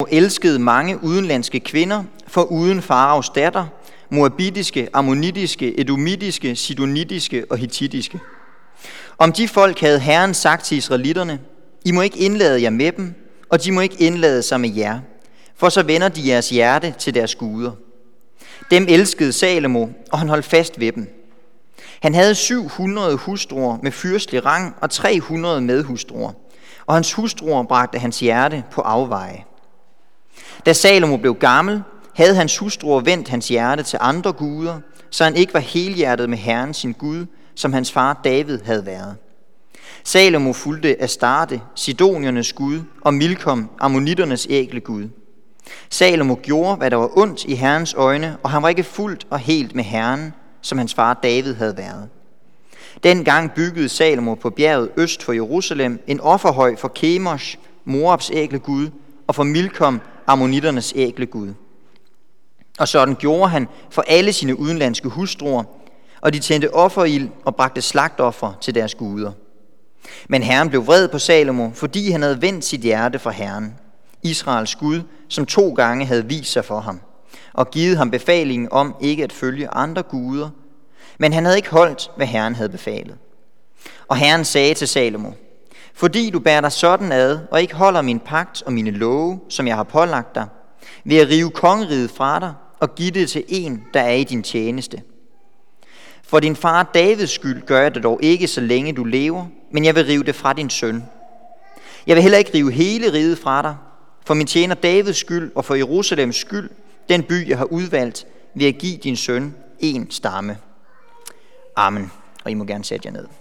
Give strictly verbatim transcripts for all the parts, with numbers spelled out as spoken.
elskede mange udenlandske kvinder, for uden Faraos datter, moabitiske, ammonitiske, edomitiske, sidonitiske og hittitiske. Om de folk havde Herren sagt til israelitterne, I må ikke indlade jer med dem, og de må ikke indlade sig med jer, for så vender de jeres hjerte til deres guder. Dem elskede Salomo, og han holdt fast ved dem. Han havde syv hundrede hustruer med fyrstelig rang og tre hundrede medhustruer, og hans hustruer bragte hans hjerte på afveje. Da Salomo blev gammel, havde hans hustruer vendt hans hjerte til andre guder, så han ikke var helhjertet med Herren sin Gud, som hans far David havde været. Salomo fulgte Astarte, Sidoniernes Gud, og Milkom, ammonitternes ægle Gud. Salomo gjorde, hvad der var ondt i Herrens øjne, og han var ikke fuldt og helt med Herren, som hans far David havde været. Dengang byggede Salomo på bjerget øst for Jerusalem en offerhøj for Kemosh, Moabs ægle Gud, og for Milkom, ammonitternes ægle Gud. Og sådan gjorde han for alle sine udenlandske hustruer, og de tændte offerild og bragte slagtoffer til deres guder. Men Herren blev vred på Salomo, fordi han havde vendt sit hjerte fra Herren, Israels Gud, som to gange havde vist sig for ham, og givet ham befalingen om ikke at følge andre guder, men han havde ikke holdt, hvad Herren havde befalet. Og Herren sagde til Salomo, fordi du bærer dig sådan ad, og ikke holder min pagt og mine love, som jeg har pålagt dig, vil jeg rive kongeriget fra dig og give det til en, der er i din tjeneste. For din far Davids skyld gør jeg det dog ikke, så længe du lever, men jeg vil rive det fra din søn. Jeg vil heller ikke rive hele riget fra dig, for min tjener Davids skyld og for Jerusalems skyld, den by jeg har udvalgt, vil jeg give din søn en stamme. Amen. Og I må gerne sætte jer ned.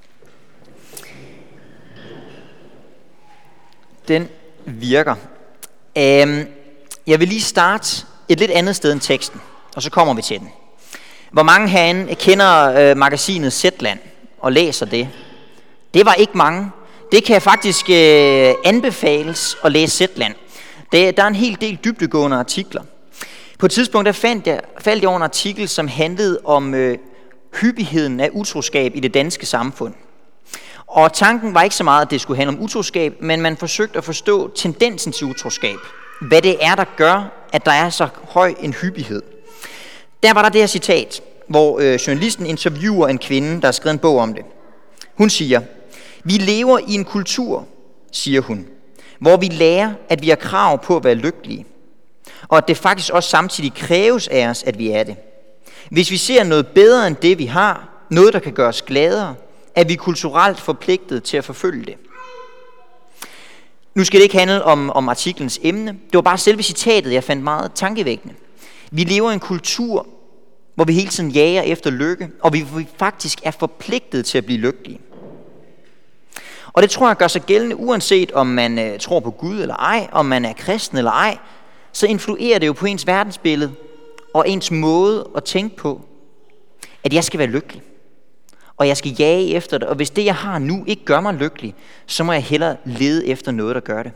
Den virker. Jeg vil lige starte et lidt andet sted end teksten, og så kommer vi til den. Hvor mange herinde kender magasinet Zetland og læser det? Det var ikke mange. Det kan faktisk anbefales at læse Zetland. Der er en hel del dybdegående artikler. På et tidspunkt der fandt jeg, faldt jeg over en artikel, som handlede om øh, hyppigheden af utroskab i det danske samfund. Og tanken var ikke så meget, at det skulle handle om utroskab, men man forsøgte at forstå tendensen til utroskab. Hvad det er, der gør, at der er så høj en hyppighed. Der var der det her citat, hvor øh, journalisten interviewer en kvinde, der har skrevet en bog om det. Hun siger, vi lever i en kultur, siger hun, hvor vi lærer, at vi har krav på at være lykkelige. Og at det faktisk også samtidig kræves af os, at vi er det. Hvis vi ser noget bedre end det, vi har, noget, der kan gøre os gladere, er vi kulturelt forpligtet til at forfølge det. Nu skal det ikke handle om, om artiklens emne. Det var bare selve citatet, jeg fandt meget tankevækkende. Vi lever i en kultur, hvor vi hele tiden jager efter lykke, og vi faktisk er forpligtet til at blive lykkelige. Og det tror jeg gør sig gældende, uanset om man øh, tror på Gud eller ej, om man er kristen eller ej, så influerer det jo på ens verdensbillede og ens måde at tænke på, at jeg skal være lykkelig. Og jeg skal jage efter det, og hvis det jeg har nu ikke gør mig lykkelig, så må jeg hellere lede efter noget, der gør det.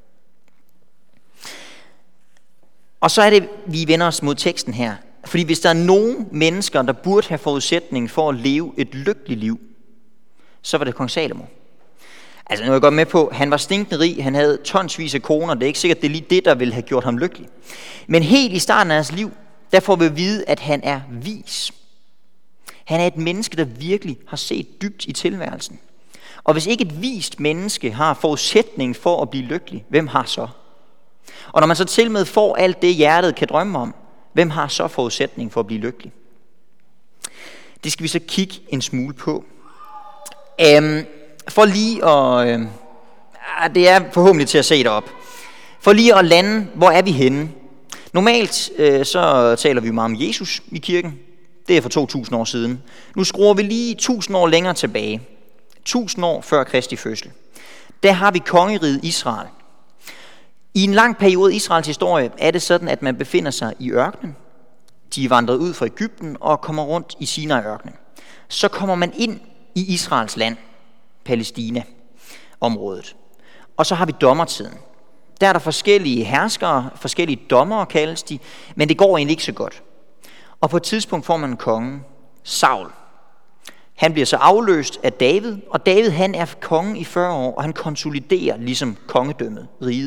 Og så er det, vi vender os mod teksten her. Fordi hvis der er nogen mennesker, der burde have forudsætning for at leve et lykkeligt liv, så var det kong Salomo. Altså nu er jeg godt med på, at han var stinkende rig, han havde tonsvis af koner, det er ikke sikkert, det er lige det, der ville have gjort ham lykkelig. Men helt i starten af hans liv, der får vi at vide, at han er vis. Han er et menneske, der virkelig har set dybt i tilværelsen. Og hvis ikke et vist menneske har forudsætning for at blive lykkelig, hvem har så? Og når man så til med får alt det, hjertet kan drømme om, hvem har så forudsætning for at blive lykkelig? Det skal vi så kigge en smule på. Um, for lige at... Uh, det er forhåbentlig til at se det op. For lige at lande, hvor er vi henne? Normalt uh, så taler vi meget om Jesus i kirken. Det er for to tusind år siden. Nu skruer vi lige tusind år længere tilbage. tusind år før Kristi fødsel. Der har vi kongeriget Israel. I en lang periode i Israels historie er det sådan, at man befinder sig i ørkenen. De er vandret ud fra Egypten og kommer rundt i Sinai-ørkenen. Så kommer man ind i Israels land, Palæstina-området. Og så har vi dommertiden. Der er der forskellige herskere, forskellige dommere kaldes de, men det går egentlig ikke så godt. Og på et tidspunkt får man en konge, Saul. Han bliver så afløst af David, og David han er konge i fyrre år, og han konsoliderer ligesom kongedømmet, riget.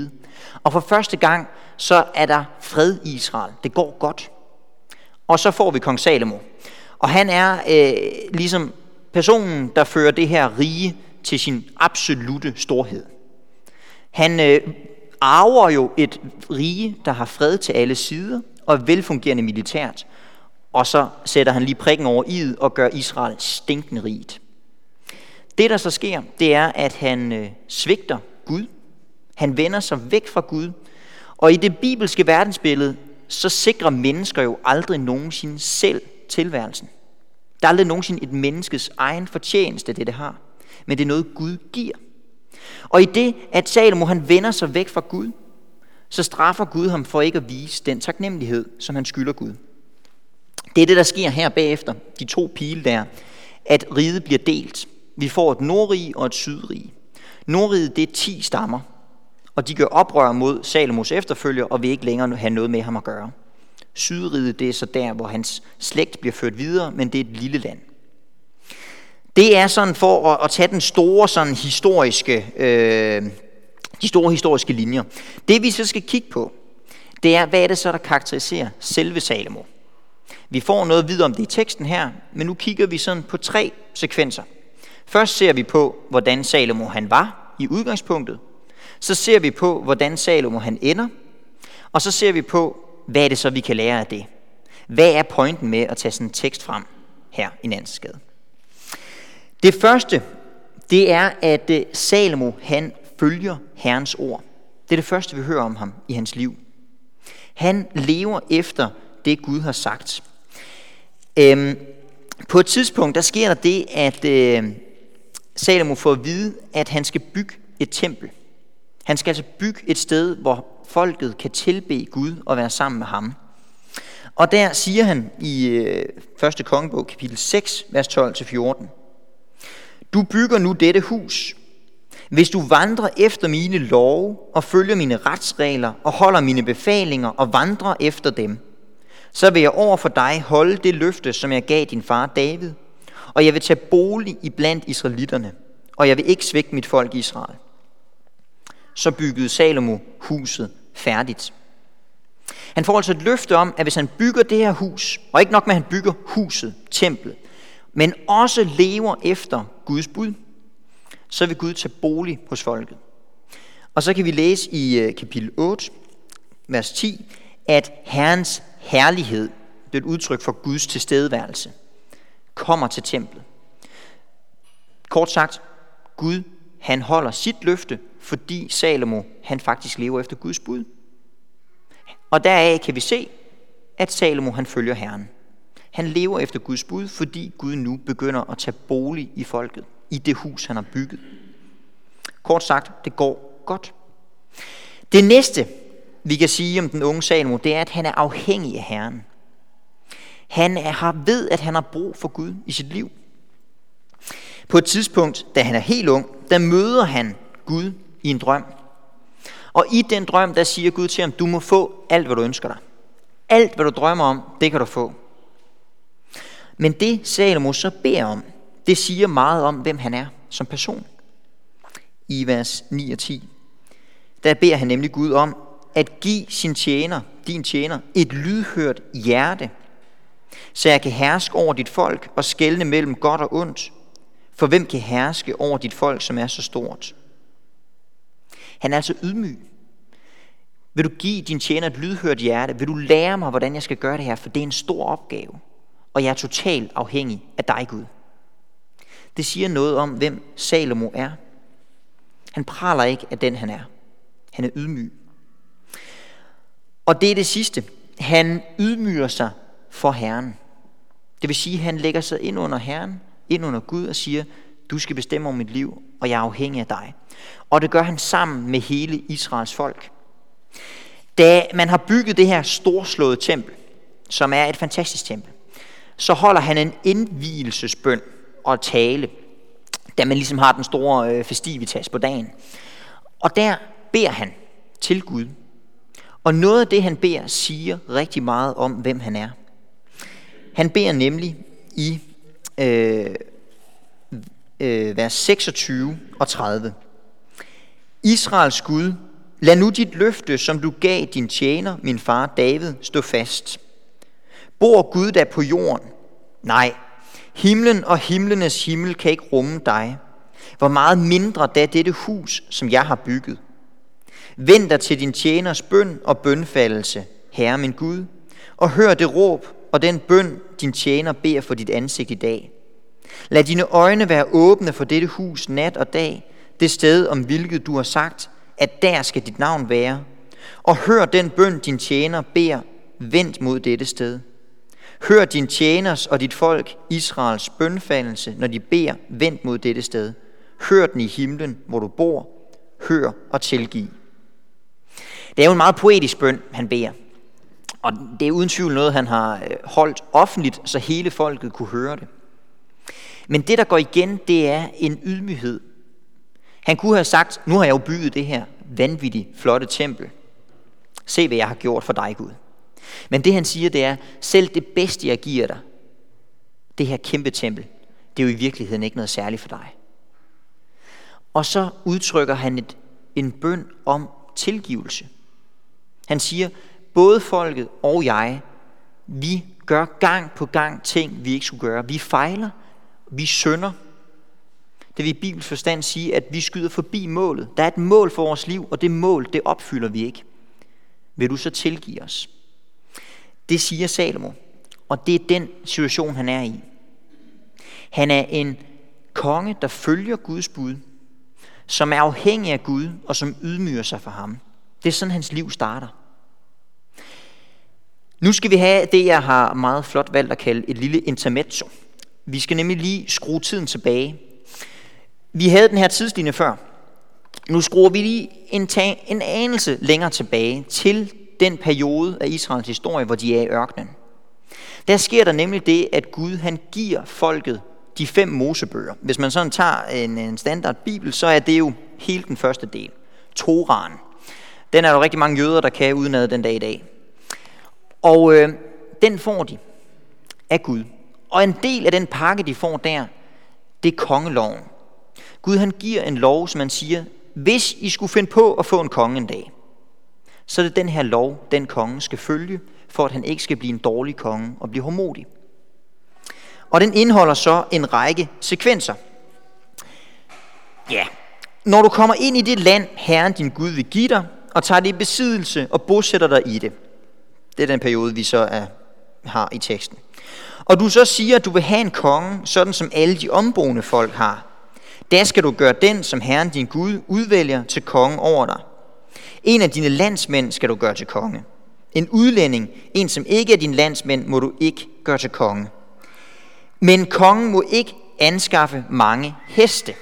Og for første gang, så er der fred i Israel. Det går godt. Og så får vi kong Salomo. Og han er øh, ligesom personen, der fører det her rige til sin absolute storhed. Han øh, arver jo et rige, der har fred til alle sider og velfungerende militært. Og så sætter han lige prikken over i'et og gør Israel stinkende rigt. Det, der så sker, det er, at han øh, svigter Gud. Han vender sig væk fra Gud. Og i det bibelske verdensbillede, så sikrer mennesker jo aldrig nogensinde selv tilværelsen. Der er aldrig nogensinde et menneskes egen fortjeneste, det det har. Men det er noget, Gud giver. Og i det, at Salomo han vender sig væk fra Gud, så straffer Gud ham for ikke at vise den taknemmelighed, som han skylder Gud. Det er det, der sker her bagefter, de to pile der, at riget bliver delt. Vi får et nordrige og et sydrige. Nordriget, det er ti stammer, og de gør oprør mod Salomos efterfølger, og vil ikke længere have noget med ham at gøre. Sydriget, det er så der, hvor hans slægt bliver ført videre, men det er et lille land. Det er sådan for at, at tage den store sådan historiske, øh, de store historiske linjer. Det vi så skal kigge på, det er, hvad er det så, der karakteriserer selve Salomo. Vi får noget videre om det i teksten her, men nu kigger vi sådan på tre sekvenser. Først ser vi på, hvordan Salomo han var i udgangspunktet. Så ser vi på, hvordan Salomo han ender. Og så ser vi på, hvad er det så, vi kan lære af det. Hvad er pointen med at tage sådan en tekst frem her i Nansensgade? Det første, det er, at Salomo han følger Herrens ord. Det er det første, vi hører om ham i hans liv. Han lever efter det, Gud har sagt. Øhm, på et tidspunkt, der sker der det, at øh, Salomo får at vide, at han skal bygge et tempel. Han skal altså bygge et sted, hvor folket kan tilbede Gud og være sammen med ham. Og der siger han i øh, første kongebog, kapitel seks, vers tolv til fjorten. Du bygger nu dette hus. Hvis du vandrer efter mine love og følger mine retsregler og holder mine befalinger og vandrer efter dem, så vil jeg over for dig holde det løfte, som jeg gav din far David, og jeg vil tage bolig i blandt israelitterne, og jeg vil ikke svække mit folk Israel. Så byggede Salomo huset færdigt. Han får altså et løfte om, at hvis han bygger det her hus, og ikke nok med, at han bygger huset, templet, men også lever efter Guds bud, så vil Gud tage bolig hos folket. Og så kan vi læse i kapitel otte, vers ti, at Herrens herlighed, det er et udtryk for Guds tilstedeværelse, kommer til templet. Kort sagt, Gud han holder sit løfte, fordi Salomo han faktisk lever efter Guds bud. Og deraf kan vi se, at Salomo han følger Herren. Han lever efter Guds bud, fordi Gud nu begynder at tage bolig i folket, i det hus han har bygget. Kort sagt, det går godt. Det næste, vi kan sige om den unge Salomo, det er, at han er afhængig af Herren. Han har ved, at han har brug for Gud i sit liv. På et tidspunkt, da han er helt ung, der møder han Gud i en drøm. Og i den drøm, der siger Gud til ham, du må få alt, hvad du ønsker dig. Alt, hvad du drømmer om, det kan du få. Men det Salomo så beder om, det siger meget om, hvem han er som person. I vers ni og ti, der beder han nemlig Gud om, at give sin tjener, din tjener, et lydhørt hjerte, så jeg kan herske over dit folk og skelne mellem godt og ondt. For hvem kan herske over dit folk, som er så stort? Han er altså ydmyg. Vil du give din tjener et lydhørt hjerte? Vil du lære mig, hvordan jeg skal gøre det her? For det er en stor opgave, og jeg er totalt afhængig af dig, Gud. Det siger noget om, hvem Salomo er. Han praler ikke af den, han er. Han er ydmyg. Og det er det sidste. Han ydmyger sig for Herren. Det vil sige, at han lægger sig ind under Herren, ind under Gud og siger, du skal bestemme over mit liv, og jeg er afhængig af dig. Og det gør han sammen med hele Israels folk. Da man har bygget det her storslåede tempel, som er et fantastisk tempel, så holder han en indvielsesbøn og tale, da man ligesom har den store festivitas på dagen. Og der beder han til Gud. Og noget af det, han beder, siger rigtig meget om, hvem han er. Han beder nemlig i øh, øh, vers seksogtyve og tredive. Israels Gud, Lad nu dit løfte, som du gav din tjener, min far David, stå fast. Bor Gud da på jorden? Nej, himlen og himlenes himmel kan ikke rumme dig. Hvor meget mindre da dette hus, som jeg har bygget. Vend dig til din tjeners bøn og bønfaldelse, Herre min Gud, og hør det råb og den bøn, din tjener beder for dit ansigt i dag. Lad dine øjne være åbne for dette hus nat og dag, det sted, om hvilket du har sagt, at der skal dit navn være. Og hør den bøn, din tjener beder, vendt mod dette sted. Hør din tjeners og dit folk, Israels bønfaldelse, når de beder, vendt mod dette sted. Hør den i himlen, hvor du bor. Hør og tilgiv. Det er jo en meget poetisk bøn, han beder. Og det er uden tvivl noget, han har holdt offentligt, så hele folket kunne høre det. Men det, der går igen, det er en ydmyghed. Han kunne have sagt, nu har jeg jo bygget det her vanvittigt flotte tempel. Se, hvad jeg har gjort for dig, Gud. Men det, han siger, det er, selv det bedste, jeg giver dig, det her kæmpe tempel, det er jo i virkeligheden ikke noget særligt for dig. Og så udtrykker han et, en bøn om tilgivelse. Han siger, både folket og jeg, vi gør gang på gang ting, vi ikke skulle gøre. Vi fejler, vi synder. Det vil i Bibels forstand sige, at vi skyder forbi målet. Der er et mål for vores liv, og det mål, det opfylder vi ikke. Vil du så tilgive os? Det siger Salomo, og det er den situation, han er i. Han er en konge, der følger Guds bud, som er afhængig af Gud, og som ydmyger sig for ham. Det er sådan, hans liv starter. Nu skal vi have det, jeg har meget flot valgt at kalde et lille intermezzo. Vi skal nemlig lige skrue tiden tilbage. Vi havde den her tidslinje før. Nu skruer vi lige en, ta- en anelse længere tilbage til den periode af Israels historie, hvor de er i ørkenen. Der sker der nemlig det, at Gud han giver folket de fem mosebøger. Hvis man sådan tager en, en standard bibel, så er det jo hele den første del. Toraen. Den er der rigtig mange jøder, der kan udenad den dag i dag. Og øh, den får de af Gud. Og en del af den pakke, de får der, det er kongeloven. Gud han giver en lov, som man siger, hvis I skulle finde på at få en konge en dag, så er det den her lov, den konge skal følge, for at han ikke skal blive en dårlig konge og blive hårdmodig. Og den indeholder så en række sekvenser. Ja, når du kommer ind i det land, Herren din Gud vil give dig, og tager det i besiddelse og bosætter dig i det. Det er den periode, vi så er, har i teksten. Og du så siger, at du vil have en konge, sådan som alle de omboende folk har. Der skal du gøre den, som Herren din Gud udvælger til konge over dig. En af dine landsmænd skal du gøre til konge. En udlænding, en som ikke er din landsmænd, må du ikke gøre til konge. Men kongen må ikke anskaffe mange heste.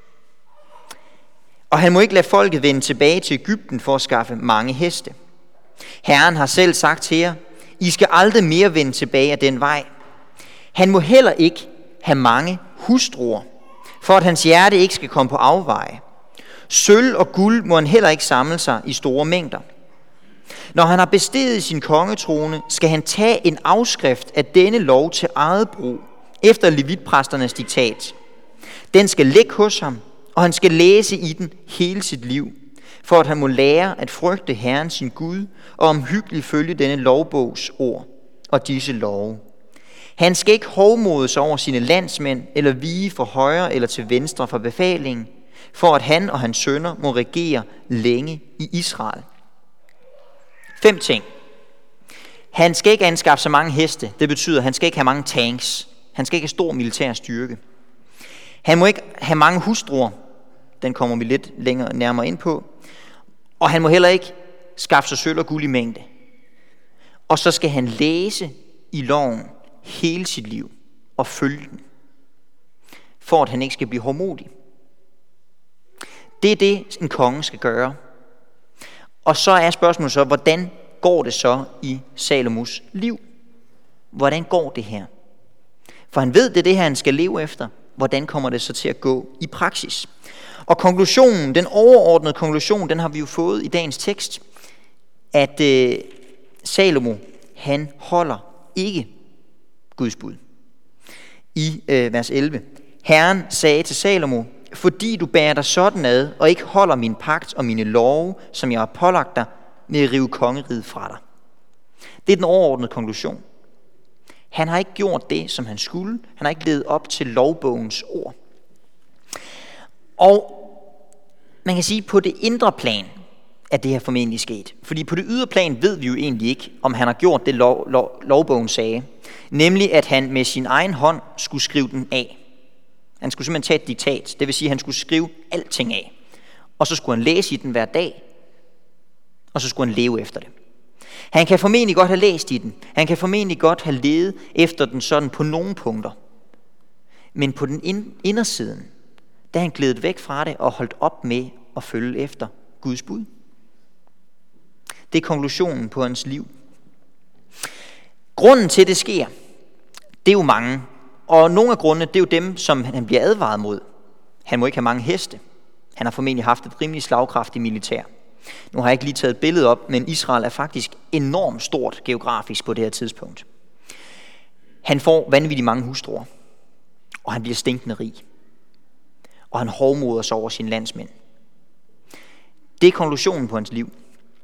Og han må ikke lade folket vende tilbage til Egypten for at skaffe mange heste. Herren har selv sagt til jer, I skal aldrig mere vende tilbage af den vej. Han må heller ikke have mange hustruer, for at hans hjerte ikke skal komme på afveje. Sølv og guld må han heller ikke samle sig i store mængder. Når han har besteget sin kongetrone, skal han tage en afskrift af denne lov til eget brug, efter levitpræsternes diktat. Den skal ligge hos ham, og han skal læse i den hele sit liv, for at han må lære at frygte Herren sin Gud, og omhyggeligt følge denne lovbogs ord og disse love. Han skal ikke hovmodes over sine landsmænd, eller vige fra højre eller til venstre for befalingen, for at han og hans sønner må regere længe i Israel. Fem ting. Han skal ikke anskaffe så mange heste. Det betyder, at han skal ikke have mange tanks. Han skal ikke have stor militær styrke. Han må ikke have mange hustruer. Den kommer vi lidt længere nærmere ind på. Og han må heller ikke skaffe sig sølv og guld i mængde. Og så skal han læse i loven hele sit liv og følge den, for at han ikke skal blive hårdmodig. Det er det, en konge skal gøre. Og så er spørgsmålet så, hvordan går det så i Salomos liv? Hvordan går det her? For han ved, det er det her, han skal leve efter. Hvordan kommer det så til at gå i praksis? Og konklusionen, den overordnede konklusion, den har vi jo fået i dagens tekst, at øh, Salomo, han holder ikke Guds bud. I øh, vers elleve. Herren sagde til Salomo, fordi du bærer dig sådan ad, og ikke holder min pagt og mine love, som jeg har pålagt dig, med at rive kongeriget fra dig. Det er den overordnede konklusion. Han har ikke gjort det, som han skulle. Han har ikke levet op til lovbogens ord. Og man kan sige, på det indre plan, at det her formentlig sket. Fordi på det ydre plan ved vi jo egentlig ikke, om han har gjort det, lov, lov, lovbogen sagde. Nemlig, at han med sin egen hånd skulle skrive den af. Han skulle simpelthen tage et diktat. Det vil sige, at han skulle skrive alting af. Og så skulle han læse i den hver dag. Og så skulle han leve efter det. Han kan formentlig godt have læst i den. Han kan formentlig godt have levet efter den sådan på nogle punkter. Men på den indersiden, der er han glædet væk fra det og holdt op med at følge efter Guds bud. Det er konklusionen på hans liv. Grunden til, det sker, det er jo mange. Og nogle af grundene, det er jo dem, som han bliver advaret mod. Han må ikke have mange heste. Han har formentlig haft et rimelig slagkraftigt militær. Nu har jeg ikke lige taget et billede op, men Israel er faktisk enormt stort geografisk på det her tidspunkt. Han får vanvittigt mange hustruer, og han bliver stinkende rig. Og han hovmoder sig over sine landsmænd. Det er konklusionen på hans liv.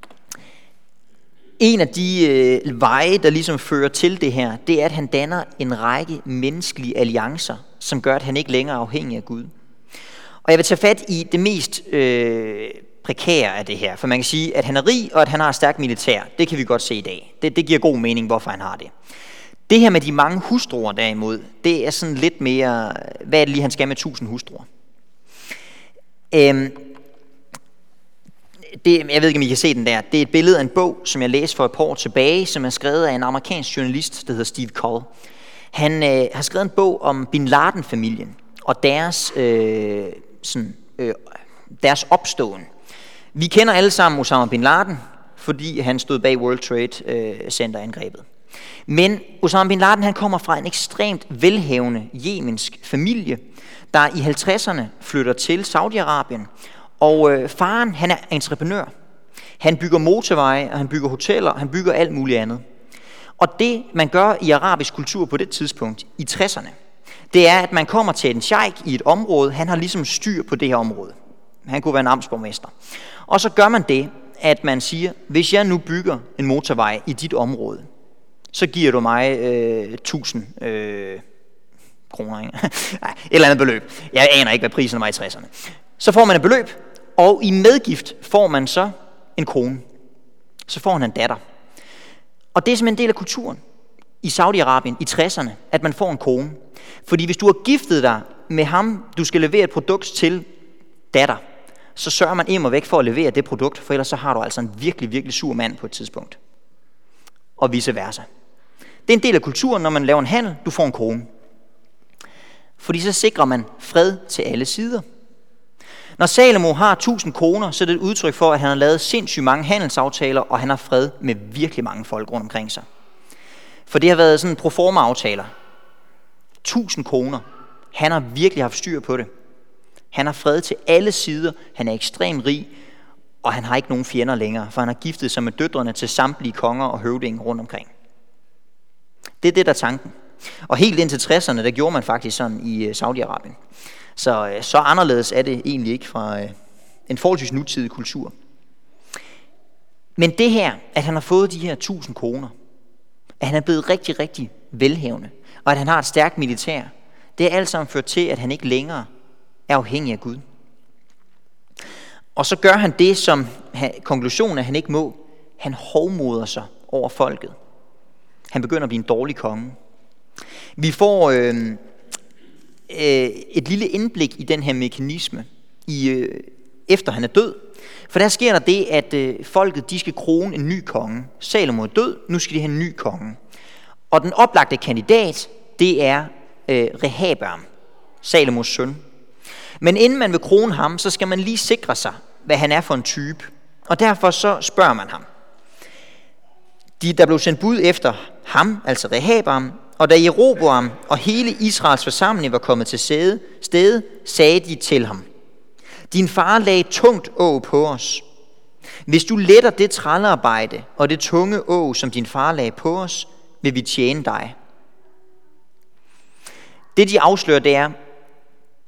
En af de øh, veje, der ligesom fører til det her, det er, at han danner en række menneskelige alliancer, som gør, at han ikke længere er afhængig af Gud. Og jeg vil tage fat i det mest øh, prekære af det her, for man kan sige, at han er rig, og at han har et stærkt militær. Det kan vi godt se i dag. Det, det giver god mening, hvorfor han har det. Det her med de mange hustruer derimod, det er sådan lidt mere, hvad er det lige, han skal med tusind hustruer? Øhm, Det, jeg ved ikke, om I kan se den der. Det er et billede af en bog, som jeg læste for et par år tilbage, som er skrevet af en amerikansk journalist, der hedder Steve Coll. Han øh, har skrevet en bog om Bin Laden-familien og deres, øh, sådan, øh, deres opståen. Vi kender alle sammen Osama Bin Laden, fordi han stod bag World Trade Center-angrebet. Men Osama Bin Laden han kommer fra en ekstremt velhavende jemensk familie, der i halvtredserne flytter til Saudi-Arabien. Og øh, faren, han er entreprenør. Han bygger motorveje, og han bygger hoteller, han bygger alt muligt andet. Og det, man gør i arabisk kultur på det tidspunkt, i tresserne, det er, at man kommer til en sheik i et område, han har ligesom styr på det her område. Han kunne være en amtsborgmester. Og så gør man det, at man siger, hvis jeg nu bygger en motorvej i dit område, så giver du mig øh, tusind øh, kroner, ikke? Nej, et eller andet beløb. Jeg aner ikke, hvad prisen var i tresserne. Så får man et beløb, og i medgift får man så en kone. Så får han en datter. Og det er simpelthen en del af kulturen i Saudi-Arabien i tresserne, at man får en kone. Fordi hvis du har giftet dig med ham, du skal levere et produkt til datter, så sørger man immer væk for at levere det produkt, for ellers så har du altså en virkelig, virkelig sur mand på et tidspunkt. Og vice versa. Det er en del af kulturen, når man laver en handel, du får en kone. Fordi så sikrer man fred til alle sider. Når Salomo har tusind koner, så er det et udtryk for, at han har lavet sindssygt mange handelsaftaler, og han har fred med virkelig mange folk rundt omkring sig. For det har været sådan proforma-aftaler. Tusind koner. Han har virkelig haft styr på det. Han har fred til alle sider. Han er ekstremt rig, og han har ikke nogen fjender længere, for han har giftet sig med døtrene til samtlige konger og høvdinge rundt omkring. Det er det, der er tanken. Og helt indtil tresserne, der gjorde man faktisk sådan i Saudi-Arabien. Så, så anderledes er det egentlig ikke fra en forholdsvis nutidig kultur. Men det her, at han har fået de her tusind koner, at han er blevet rigtig, rigtig velhavende, og at han har et stærkt militær, det er alt sammen ført til, at han ikke længere er afhængig af Gud. Og så gør han det, som konklusionen er, at han ikke må. Han hovmoder sig over folket. Han begynder at blive en dårlig konge. Vi får øh, øh, et lille indblik i den her mekanisme, i, øh, efter han er død. For der sker der det, at øh, folket de skal krone en ny konge. Salomo er død, nu skal de have en ny konge. Og den oplagte kandidat, det er øh, Rehabeam, Salomos søn. Men inden man vil krone ham, så skal man lige sikre sig, hvad han er for en type. Og derfor så spørger man ham. De, der blev sendt bud efter ham, altså Rehabeam, og da Jeroboam og hele Israels forsamling var kommet til stede, stede, sagde de til ham: din far lagde tungt åg på os. Hvis du letter det trællearbejde og det tunge åg, som din far lagde på os, vil vi tjene dig. Det de afslører, det er,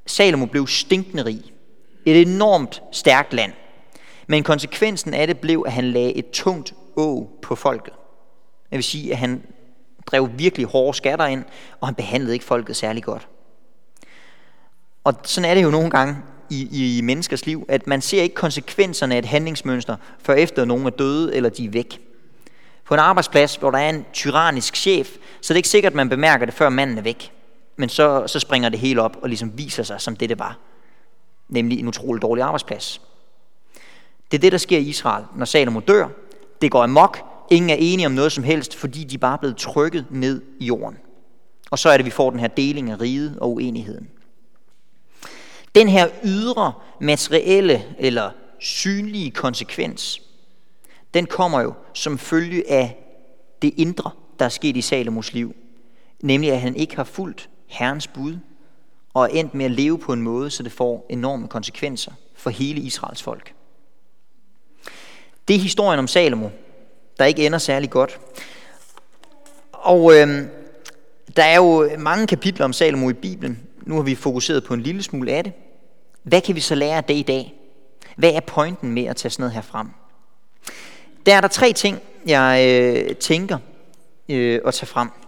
Salomo blev stinkende rig. Et enormt stærkt land. Men konsekvensen af det blev, at han lagde et tungt åg på folket. Jeg vil sige, at han drev virkelig hårde skatter ind, og han behandlede ikke folket særlig godt. Og sådan er det jo nogle gange i, i menneskers liv, at man ser ikke konsekvenserne af et handlingsmønster, før efter nogen er døde, eller de er væk. På en arbejdsplads, hvor der er en tyrannisk chef, så er det ikke sikkert, at man bemærker det, før manden er væk. Men så, så springer det hele op, og ligesom viser sig, som det det var. Nemlig en utrolig dårlig arbejdsplads. Det er det, der sker i Israel, når Salomo dør. Det går amok. Ingen er enige om noget som helst, fordi de bare er blevet trykket ned i jorden. Og så er det, vi får den her deling af riget og uenigheden. Den her ydre, materielle eller synlige konsekvens, den kommer jo som følge af det indre, der er sket i Salomos liv. Nemlig, at han ikke har fulgt Herrens bud og er endt med at leve på en måde, så det får enorme konsekvenser for hele Israels folk. Det er historien om Salomo, der ikke ender særlig godt. Og øh, der er jo mange kapitler om Salomo i Bibelen. Nu har vi fokuseret på en lille smule af det. Hvad kan vi så lære af det i dag? Hvad er pointen med at tage sådan noget her frem? Der er der tre ting, jeg øh, tænker øh, at tage frem.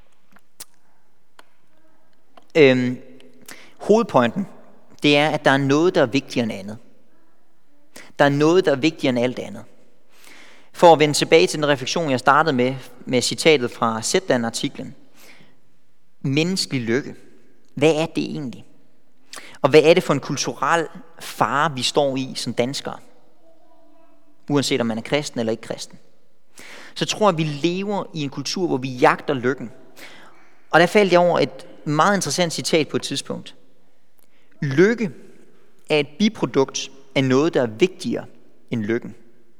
Øh, hovedpointen, det er, at der er noget, der er vigtigere end andet. Der er noget, der er vigtigere end alt andet. For at vende tilbage til den refleksion, jeg startede med, med citatet fra Zetland-artiklen. Menneskelig lykke. Hvad er det egentlig? Og hvad er det for en kulturel fare, vi står i som danskere? Uanset om man er kristen eller ikke kristen. Så tror jeg, at vi lever i en kultur, hvor vi jagter lykken. Og der faldt jeg over et meget interessant citat på et tidspunkt. Lykke er et biprodukt af noget, der er vigtigere end lykken.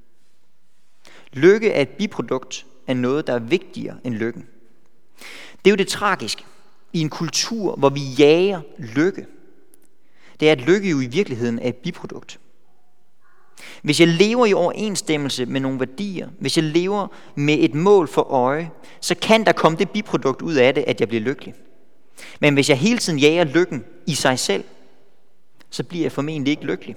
Lykke er et biprodukt af noget, der er vigtigere end lykken. Det er jo det tragiske i en kultur, hvor vi jager lykke. Det er, at lykke jo i virkeligheden er et biprodukt. Hvis jeg lever i overensstemmelse med nogle værdier, hvis jeg lever med et mål for øje, så kan der komme det biprodukt ud af det, at jeg bliver lykkelig. Men hvis jeg hele tiden jager lykken i sig selv, så bliver jeg formentlig ikke lykkelig.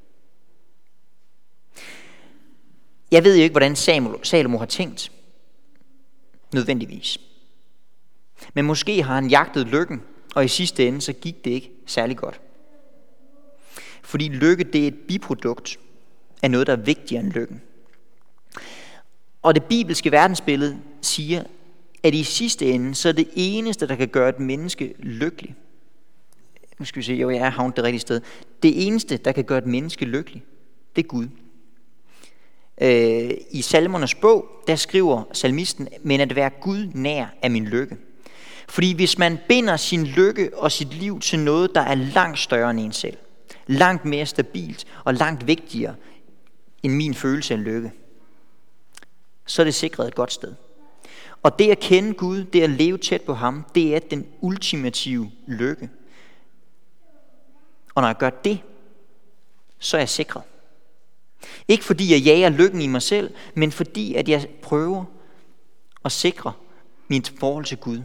Jeg ved jo ikke, hvordan Salomo har tænkt. Nødvendigvis. Men måske har han jagtet lykken, og i sidste ende, så gik det ikke særlig godt. Fordi lykke, det er et biprodukt af noget, der er vigtigere end lykken. Og det bibelske verdensbillede siger, at i sidste ende, så er det eneste, der kan gøre et menneske lykkelig. Nu skal vi se, jo, jeg er havnet det rigtige sted. Det eneste, der kan gøre et menneske lykkelig, det er Gud. Øh, I Salmernes bog, der skriver salmisten, men at være Gud nær er min lykke. Fordi hvis man binder sin lykke og sit liv til noget, der er langt større end en selv, langt mere stabilt og langt vigtigere end min følelse af lykke, så er det sikret et godt sted. Og det at kende Gud, det at leve tæt på ham, det er den ultimative lykke. Og når jeg gør det, så er jeg sikret. Ikke fordi jeg jager lykken i mig selv, men fordi at jeg prøver at sikre mit forhold til Gud.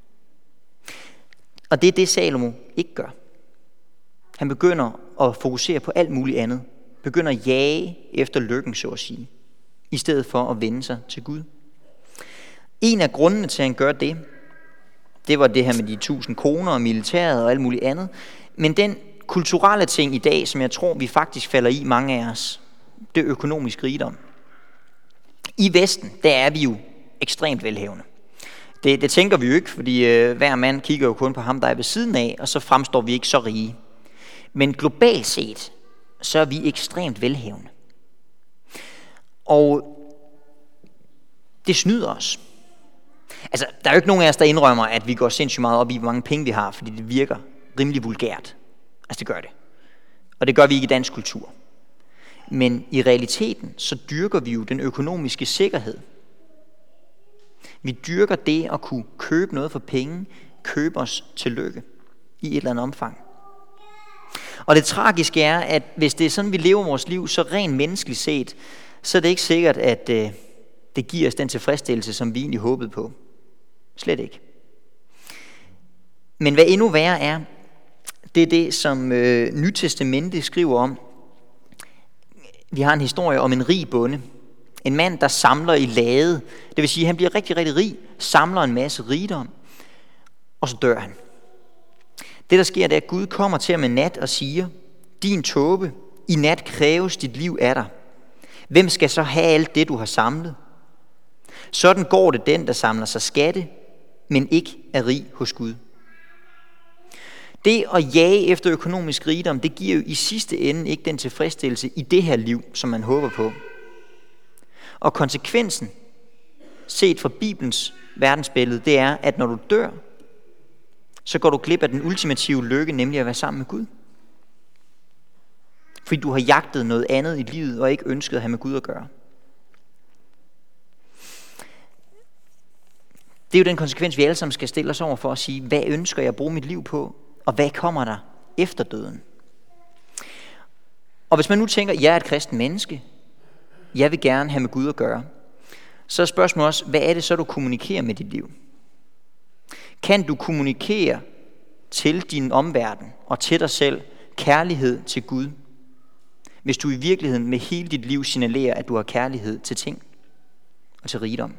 Og det er det, Salomo ikke gør. Han begynder at fokusere på alt muligt andet. Begynder at jage efter lykken, så at sige, i stedet for at vende sig til Gud. En af grundene til, at han gør det, det var det her med de tusind koner og militæret og alt muligt andet. Men den kulturelle ting i dag, som jeg tror, vi faktisk falder i, mange af os, det er økonomisk rigdom. I Vesten, der er vi jo ekstremt velhavende. Det, det tænker vi jo ikke, fordi øh, hver mand kigger jo kun på ham, der er ved siden af, og så fremstår vi ikke så rige. Men globalt set, så er vi ekstremt velhavende. Og det snyder os. Altså, der er jo ikke nogen af os, der indrømmer, at vi går sindssygt meget op i, hvor mange penge vi har, fordi det virker rimelig vulgært. Altså, det gør det. Og det gør vi ikke i dansk kultur. Men i realiteten, så dyrker vi jo den økonomiske sikkerhed. Vi dyrker det at kunne købe noget for penge, købe os til lykke i et eller andet omfang. Og det tragiske er, at hvis det er sådan, vi lever vores liv, så rent menneskeligt set, så er det ikke sikkert, at øh, det giver os den tilfredsstillelse, som vi egentlig håbede på. Slet ikke. Men hvad endnu værre er, det er det, som øh, Nytestamentet skriver om. Vi har en historie om en rig bonde. En mand, der samler i lade. Det vil sige, at han bliver rigtig, rigtig rig, samler en masse rigdom, og så dør han. Det, der sker, det er, at Gud kommer til ham en nat og siger, din tåbe, i nat kræves dit liv af dig. Hvem skal så have alt det, du har samlet? Sådan går det den, der samler sig skatte, men ikke er rig hos Gud. Det at jage efter økonomisk rigdom, det giver jo i sidste ende ikke den tilfredsstillelse i det her liv, som man håber på. Og konsekvensen, set fra Bibelens verdensbillede, det er, at når du dør, så går du glip af den ultimative lykke, nemlig at være sammen med Gud. Fordi du har jagtet noget andet i livet, og ikke ønsket at have med Gud at gøre. Det er jo den konsekvens, vi alle sammen skal stille os over for at sige, hvad ønsker jeg at bruge mit liv på, og hvad kommer der efter døden? Og hvis man nu tænker, jeg er et kristen menneske, jeg vil gerne have med Gud at gøre, så er spørgsmålet også, hvad er det så, du kommunikerer med dit liv? Kan du kommunikere til din omverden og til dig selv kærlighed til Gud, hvis du i virkeligheden med hele dit liv signalerer, at du har kærlighed til ting og til rigdom?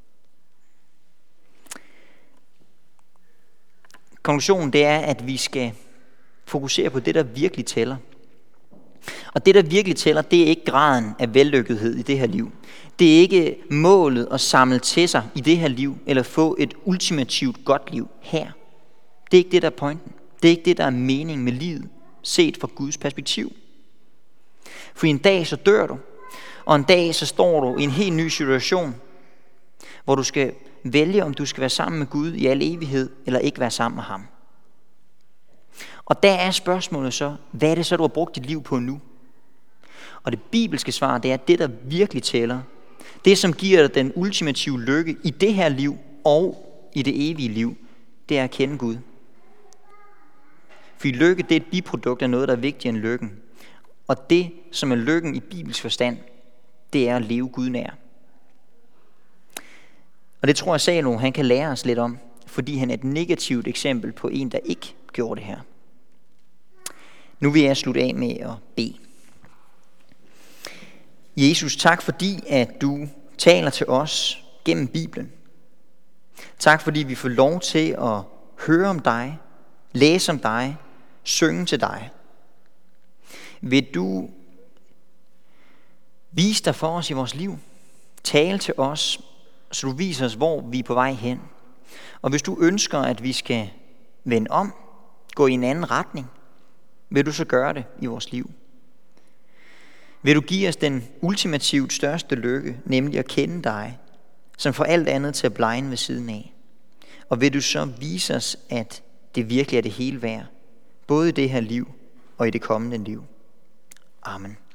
Konklusionen det er, at vi skal fokusere på det, der virkelig tæller. Og det, der virkelig tæller, det er ikke graden af vellykkethed i det her liv. Det er ikke målet at samle til sig i det her liv, eller få et ultimativt godt liv her. Det er ikke det, der er pointen. Det er ikke det, der er mening med livet, set fra Guds perspektiv. For en dag så dør du, og en dag så står du i en helt ny situation, hvor du skal vælge, om du skal være sammen med Gud i al evighed, eller ikke være sammen med ham. Og der er spørgsmålet så, hvad er det så, du har brugt dit liv på nu? Og det bibelske svar, det er, at det, der virkelig tæller, det som giver dig den ultimative lykke i det her liv og i det evige liv, det er at kende Gud. For lykke, det er et biprodukt af noget, der er vigtigere end lykken. Og det, som er lykken i bibelsk forstand, det er at leve Gud nær. Og det tror jeg, Salomo, han kan lære os lidt om, fordi han er et negativt eksempel på en, der ikke gjorde det her. Nu vil jeg slutte af med at bede. Jesus, tak fordi, at du taler til os gennem Bibelen. Tak fordi vi får lov til at høre om dig, læse om dig, synge til dig. Vil du vise dig for os i vores liv? Tale til os, så du viser os, hvor vi er på vej hen. Og hvis du ønsker, at vi skal vende om, gå i en anden retning, vil du så gøre det i vores liv? Vil du give os den ultimativt største lykke, nemlig at kende dig, som får alt andet til at blegne ved siden af? Og vil du så vise os, at det virkelig er det hele værd, både i det her liv og i det kommende liv? Amen.